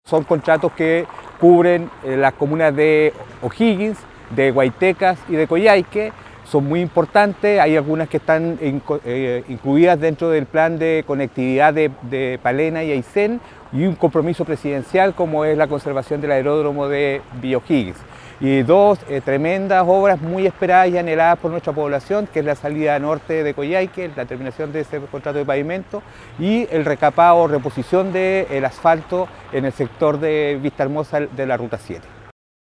Son contratos que cubren las comunas de O'Higgins, de Guaytecas y de Coyhaique. Son muy importantes, hay algunas que están incluidas dentro del plan de conectividad de Palena y Aysén, y un compromiso presidencial como es la conservación del aeródromo de Villa O'Higgins. Y dos tremendas obras muy esperadas y anheladas por nuestra población, que es la salida norte de Coyhaique, la terminación de ese contrato de pavimento, y el recapado o reposición del asfalto en el sector de Vista Hermosa de la Ruta 7.